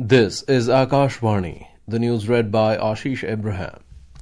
This is Akashvani, the news read by Ashish Abraham.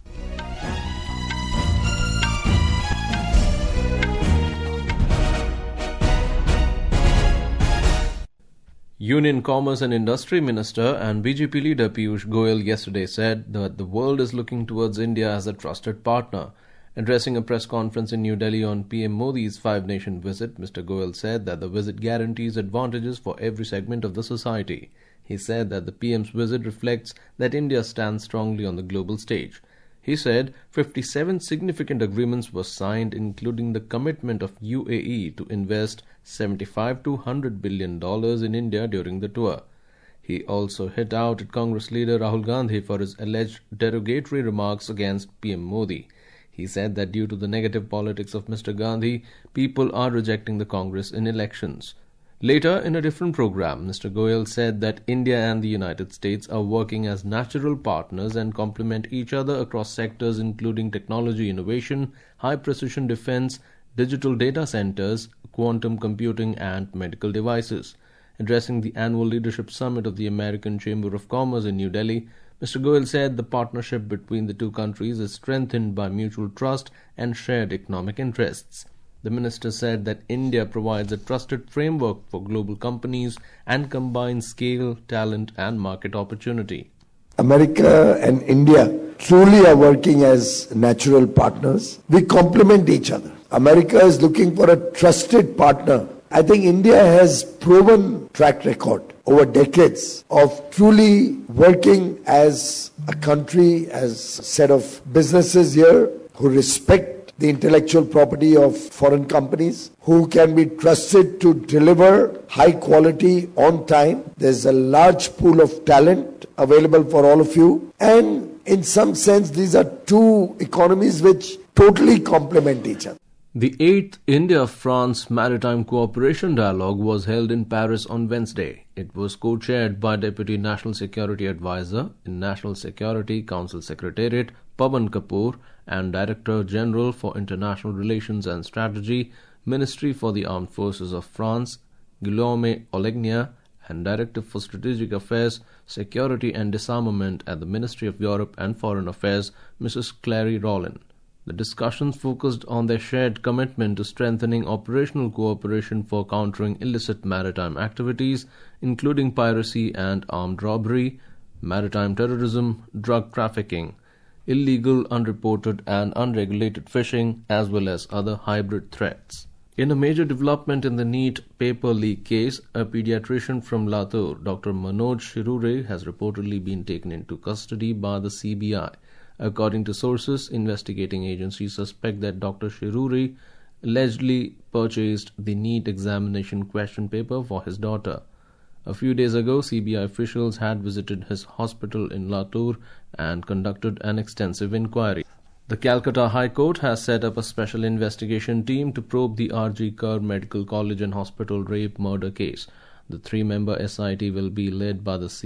Union Commerce and Industry Minister and BJP leader Piyush Goyal yesterday said that the world is looking towards India as a trusted partner. Addressing a press conference in New Delhi on PM Modi's five-nation visit, Mr. Goyal said that the visit guarantees advantages for every segment of the society. He said that the PM's visit reflects that India stands strongly on the global stage. He said 57 significant agreements were signed, including the commitment of UAE to invest $75 to $100 billion in India during the tour. He also hit out at Congress leader Rahul Gandhi for his alleged derogatory remarks against PM Modi. He said that due to the negative politics of Mr. Gandhi, people are rejecting the Congress in elections. Later, in a different program, Mr. Goyal said that India and the United States are working as natural partners and complement each other across sectors including technology innovation, high-precision defense, digital data centers, quantum computing, and medical devices. Addressing the annual leadership summit of the American Chamber of Commerce in New Delhi, Mr. Goyal said the partnership between the two countries is strengthened by mutual trust and shared economic interests. The minister said that India provides a trusted framework for global companies and combines scale, talent, and market opportunity. America and India truly are working as natural partners. We complement each other. America is looking for a trusted partner. I think India has proven track record over decades of truly working as a country, as a set of businesses here who respect the intellectual property of foreign companies, who can be trusted to deliver high quality on time. There's a large pool of talent available for all of you. And in some sense, these are two economies which totally complement each other. The 8th India-France Maritime Cooperation Dialogue was held in Paris on Wednesday. It was co-chaired by Deputy National Security Advisor in National Security Council Secretariat Pavan Kapoor and Director General for International Relations and Strategy, Ministry for the Armed Forces of France, Guillaume Olegnia, and Director for Strategic Affairs, Security and Disarmament at the Ministry of Europe and Foreign Affairs, Mrs. Clary Rollin. The discussions focused on their shared commitment to strengthening operational cooperation for countering illicit maritime activities, including piracy and armed robbery, maritime terrorism, drug trafficking, illegal, unreported and unregulated fishing, as well as other hybrid threats. In a major development in the NEET paper leak case, a pediatrician from Latur, Dr. Manoj Shirure, has reportedly been taken into custody by the CBI. According to sources, investigating agencies suspect that Dr. Shirure allegedly purchased the NEET examination question paper for his daughter. A few days ago, CBI officials had visited his hospital in Latur and conducted an extensive inquiry. The Calcutta High Court has set up a special investigation team to probe the R.G. Kar Medical College and Hospital rape murder case. The three-member SIT will be led by the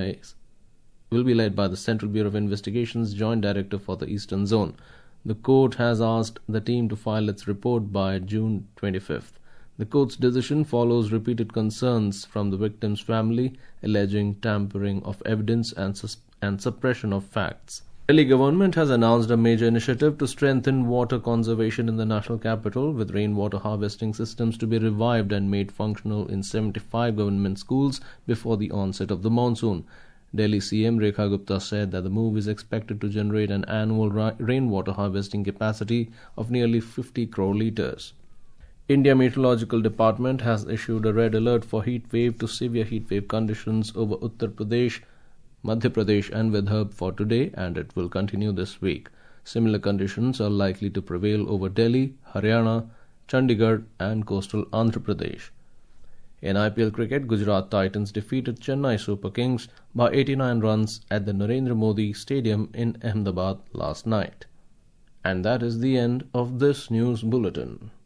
Central Bureau of Investigation's Joint Director for the Eastern Zone. The court has asked the team to file its report by June 25th. The court's decision follows repeated concerns from the victim's family alleging tampering of evidence and suppression of facts. The Delhi government has announced a major initiative to strengthen water conservation in the national capital, with rainwater harvesting systems to be revived and made functional in 75 government schools before the onset of the monsoon. Delhi CM Rekha Gupta said that the move is expected to generate an annual rainwater harvesting capacity of nearly 50 crore litres. India Meteorological Department has issued a red alert for heat wave to severe heat wave conditions over Uttar Pradesh, Madhya Pradesh and Vidarbha for today, and it will continue this week. Similar conditions are likely to prevail over Delhi, Haryana, Chandigarh and coastal Andhra Pradesh. In IPL cricket, Gujarat Titans defeated Chennai Super Kings by 89 runs at the Narendra Modi Stadium in Ahmedabad last night. And that is the end of this news bulletin.